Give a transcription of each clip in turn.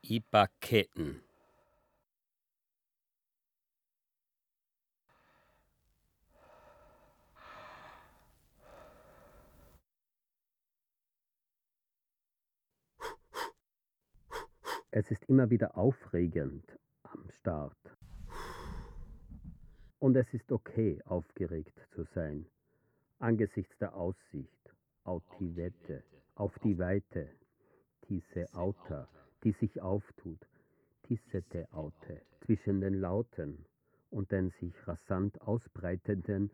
Ipaketten. Es ist immer wieder aufregend am Start. Und es ist okay, aufgeregt zu sein, angesichts der Aussicht, auf die Weite, diese Auta, die sich auftut, tissete Aute, zwischen den Lauten und den sich rasant ausbreitenden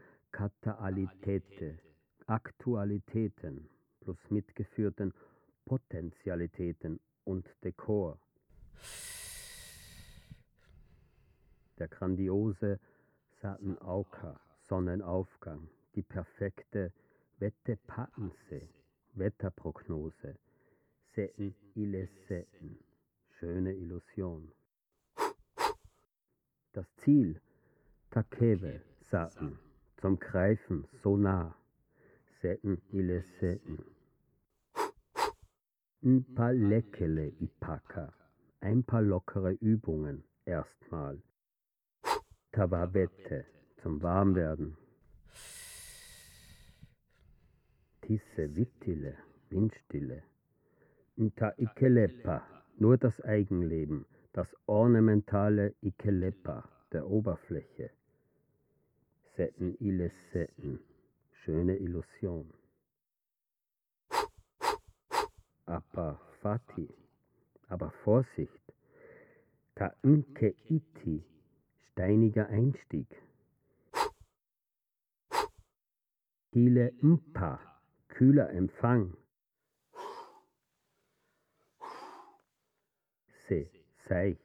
Aktualitäten plus mitgeführten Potentialitäten und Dekor. Der grandiose Satenauka, Sonnenaufgang, die perfekte Wettepatense, Wetterprognose, Setten ille Setten, schöne Illusion. Das Ziel, Takewe, Saten, zum Greifen so nah, Setten ille Setten. Ein paar Leckele Ipaka, ein paar lockere Übungen erstmal. Tawawette, zum Warmwerden. Tisse Wittile, Windstille. Nta Ikelepa, nur das Eigenleben, das ornamentale Ikelepa der Oberfläche. Setten ille Setten, schöne Illusion. Appa Fati, aber Vorsicht. Ta Nke Iti, steiniger Einstieg. Hile Mpa, kühler Empfang. Se, seicht.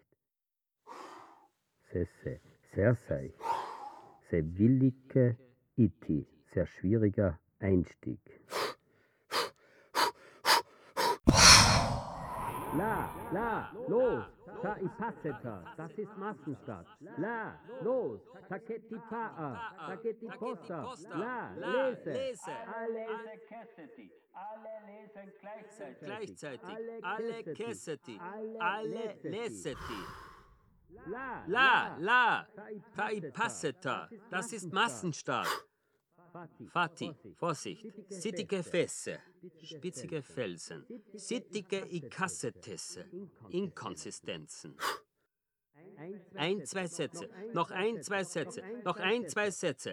Se, sehr seicht. Se willike Iti, sehr schwieriger Einstieg. Los, ta ipaseta, das ist Massenstadt. Los, taketi paa, taketi posta, lese. Alle lesen gleichzeitig. Alle kesseti, alle leseti. Ta ipaseta, das ist Massenstadt. Fati, Vorsicht, sittige Fässer, spitzige Felsen, sittige Ikassetesse, Inkonsistenzen. Zwei Sätze, noch ein, zwei Sätze.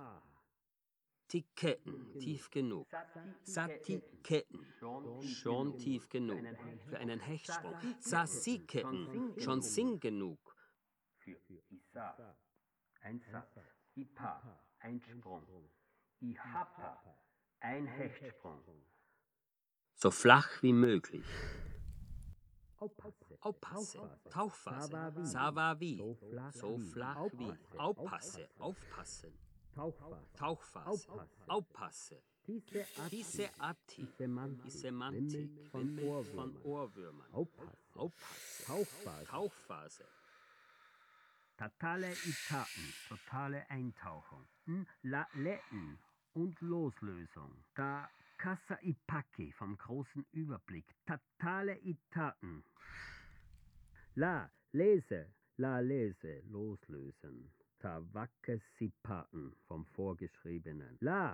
Tiketten, tief genug. Satiketten, schon tief genug. Für einen Hechtsprung. Sasiketten, schon sing genug. Für Isa, ein Satz. Ipa, ein Sprung. Ihapa, ein Hechtsprung. So flach wie möglich. Aufpasse, Tauchphase, Savavi, so flach wie. Aufpassen. Tauchphase, aufpasse. Diese Atti, die Semantik, von Ohrwürmern. Aufpasse, Tauchphase. Totale Itaten, totale Eintauchung. Letten und Loslösung. Da Kassa Ipaki vom großen Überblick. Totale Itaten. Lese, loslösen. Ta Wacke Sipaten vom Vorgeschriebenen.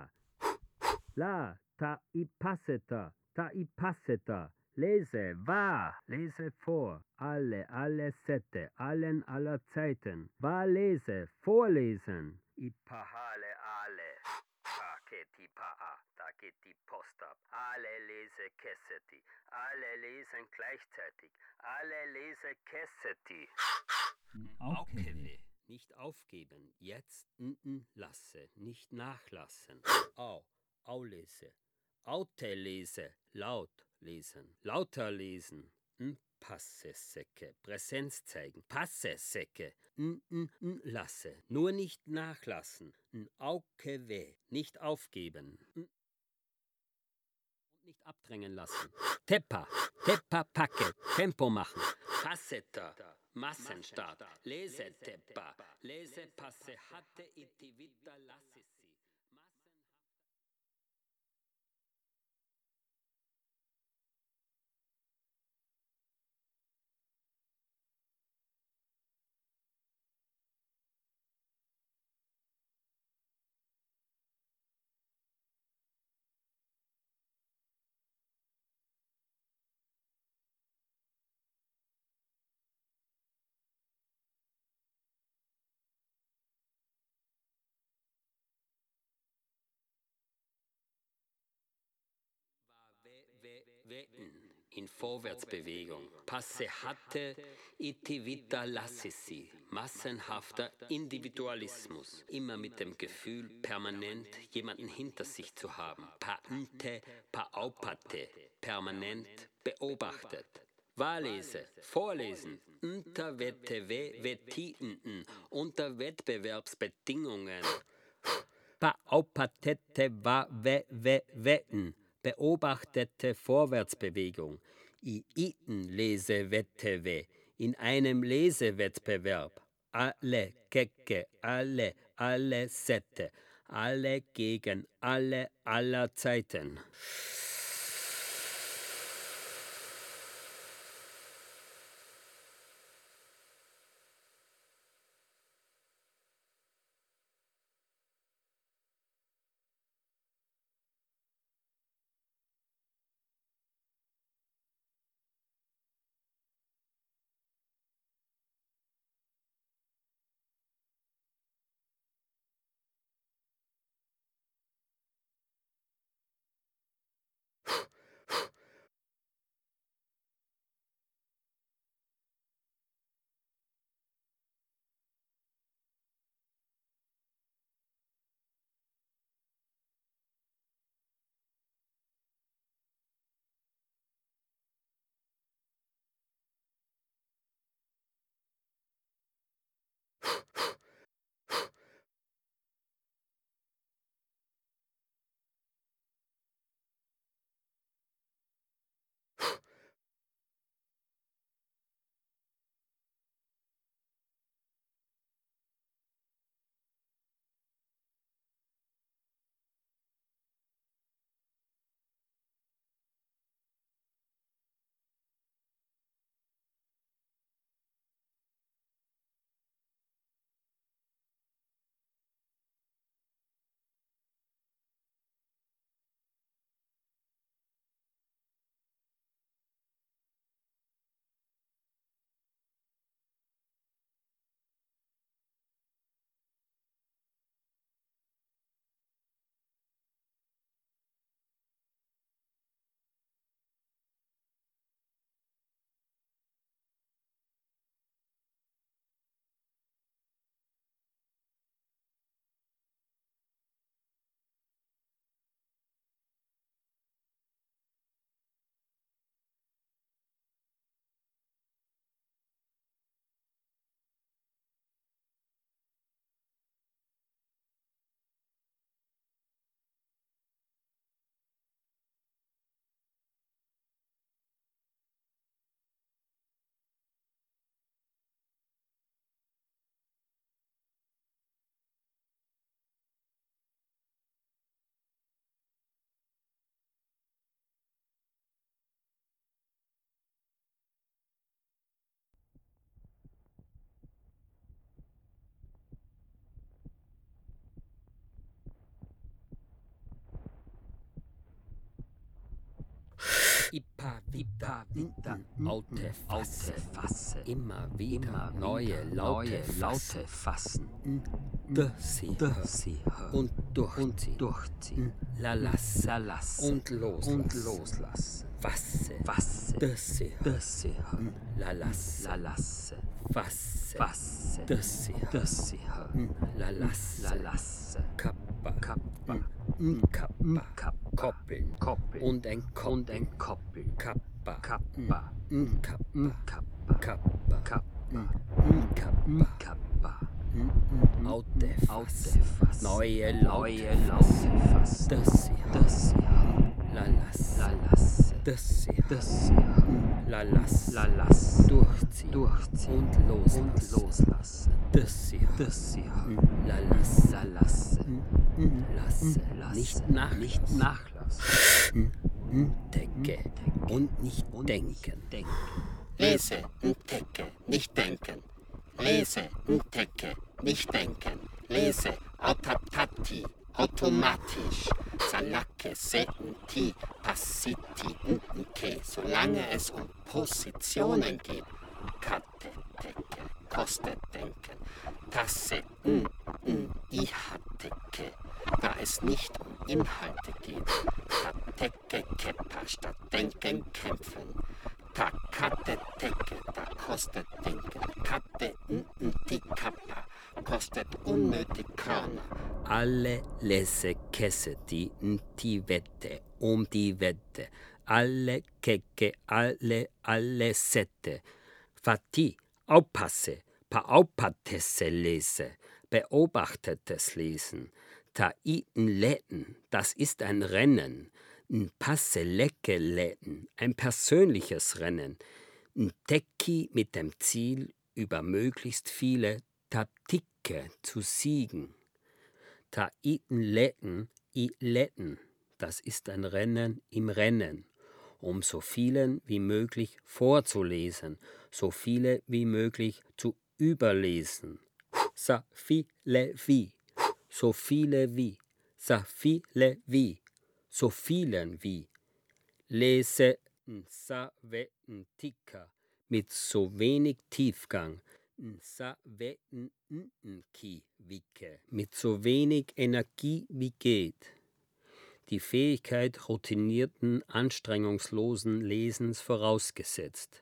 Ta Ipaseta, lese, lese vor, alle Sette, allen aller Zeiten, lese, vorlesen. Ipahale ale, taketi paa, taketi posta, alle lese kesseti, alle lesen gleichzeitig, alle lese kesseti. Aukewe, nicht aufgeben, jetzt lasse, nicht nachlassen. Aulese, Aute-lese, laut lesen, lauter lesen. Passesäcke, Präsenz zeigen, Passesäcke, lasse, nur nicht nachlassen, Aukewe, nicht aufgeben, nicht abdrängen lassen, Teppa, Packe, Tempo machen, Passeta, Massenstart, Lese Teppa, Lese Passe, hatte iti vita lassis. in Vorwärtsbewegung. Passeate ite vita lassisi. Massenhafter Individualismus. Immer mit dem Gefühl, permanent jemanden hinter sich zu haben. Paente, paupate. Permanent beobachtet. Wahlese, vorlesen, unter Wettbewerbsbedingungen, unter Wettbewerbsbedingungen. Paupatete wetten, beobachtete Vorwärtsbewegung. Iten Lesewettbewerb, in einem Lesewettbewerb. Alle Kecke, alle Sette, alle gegen alle aller Zeiten. Ipa vita, alte Fasse, immer wieder neue Laute fassen, und durchziehen, lass und loslassen, Fasse, lass, Fasse, lass, Kappa, Koppeln und entkoppeln, Kappa, alte Fasse, neue Laute fassen, lass, durchziehen und loslassen, lass, nicht nachlassen, Decke und nicht denken. Lese und Decke, nicht denken. Lese und Decke, nicht denken. Lese, autatati, automatisch. Salake, senti, passiti, unke. Solange es um Positionen geht. Katte, Decke, kostet denken. Tasse, ihateke. Da es nicht um Inhalte geht. Tecke, Keppa, statt Denken, Kämpfen. Ta Katte, Tecke, da kostet Denken. Katte, die Kappa, kostet unnötig Körner. Alle lese Kesseti, die Wette, die Wette. Alle Kecke, alle Sette. Fati, aufpasse, aufpattesse lese, beobachtetes Lesen. Ta iten Läden, das ist ein Rennen. N Passe lecke Läden, ein persönliches Rennen. N Tecki mit dem Ziel, über möglichst viele Tatike zu siegen. Ta iten Läden, I Läden, das ist ein Rennen im Rennen, um so vielen wie möglich vorzulesen, so viele wie möglich zu überlesen. Sa viele wie, so viele wie, sa viele wie, so vielen wie. Lese sa we tika, mit so wenig Tiefgang. Sa we ki wicke, mit so wenig Energie wie geht. Die Fähigkeit routinierten, anstrengungslosen Lesens vorausgesetzt.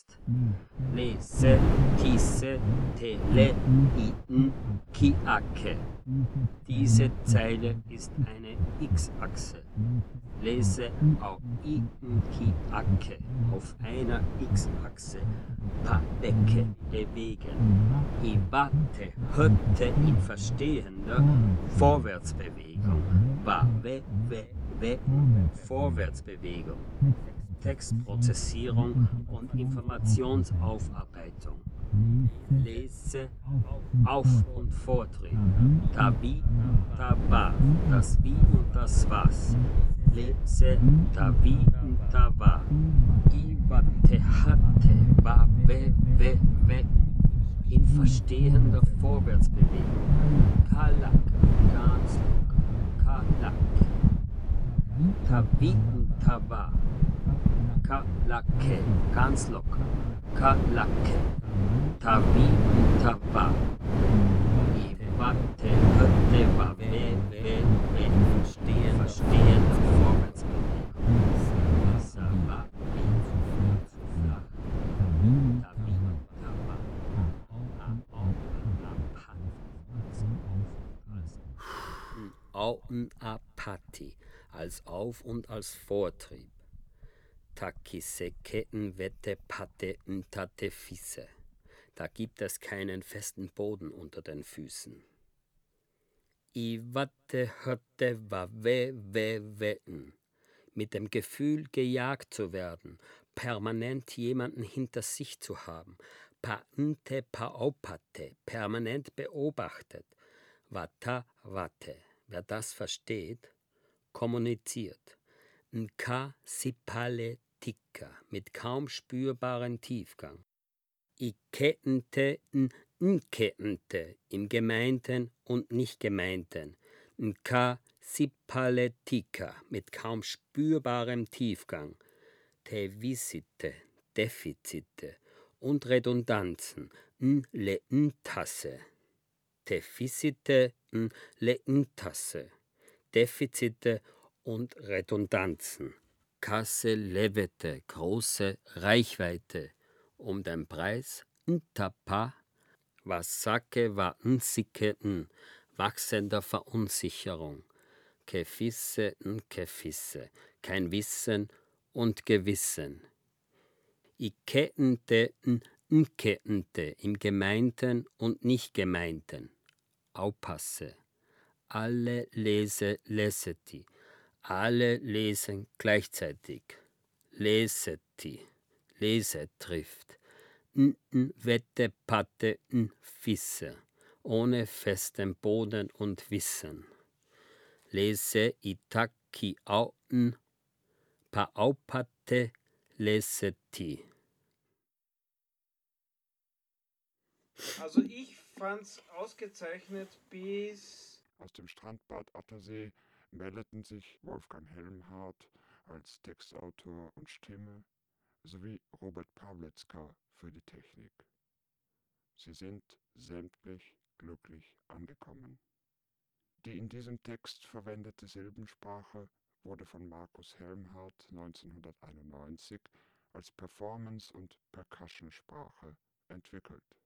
Lese, tisse, tele, iten, kiake. Diese Zeile ist eine X-Achse. Lese auf iten, kiake auf einer X-Achse. Padecke bewegen. Iwate, hötte in verstehender Vorwärtsbewegung. Wa, we, Vorwärtsbewegung. Textprozessierung und Informationsaufarbeitung. Lese, Auf- und Vortrieb. Ta wie, ta wa, das Wie und das Was. Lese, ta wie und ta wa. Iwate, hatte, wa, we, in verstehender Vorwärtsbewegung. Kalak, ganz locker. Kalak. Ta wie und ta wa. Kalake, ganz locker. Kalake. Ta wie und ta wa. Iwate, hötte, wa, we, verstehende Vorwärtsbewegung. Sa, wa, wie, zu flach. Ta wie und ta wa. Auenapati, als Auf- und als Vortrieb. Takiseketten wette patte ntate fisse. Da gibt es keinen festen Boden unter den Füßen. Iwatte hötte wa wetten. Mit dem Gefühl, gejagt zu werden, permanent jemanden hinter sich zu haben. Paente paopate, permanent beobachtet. Wata wate. Wer das versteht, kommuniziert. Nka sipale tika, mit kaum spürbarem Tiefgang. Ikeente nkeente, im Gemeinten und nicht Gemeinten. Nka sipale tika, mit kaum spürbarem Tiefgang. Te visite, Defizite und Redundanzen. Le ntasse. Defizite, le ntasse. Defizite und Redundanzen. Kasse levete, große Reichweite, um den Preis ntapa, wasake wa nsike wachsender Verunsicherung. Kefisse nkefisse, kein Wissen und Gewissen. Ikeente nkeente, im Gemeinten und nicht Gemeinten. Aufpasse. Alle lese leseti. Alle lesen gleichzeitig. Leseti. Lese trifft. Wette patte fisse. Ohne festen Boden und Wissen. Lese itaki auten. Paupate leseti. Also ich fand's ausgezeichnet bis... Aus dem Strandbad Attersee meldeten sich Wolfgang Helmhardt als Textautor und Stimme sowie Robert Pawlitzka für die Technik. Sie sind sämtlich glücklich angekommen. Die in diesem Text verwendete Silbensprache wurde von Markus Helmhardt 1991 als Performance- und Percussion-Sprache entwickelt.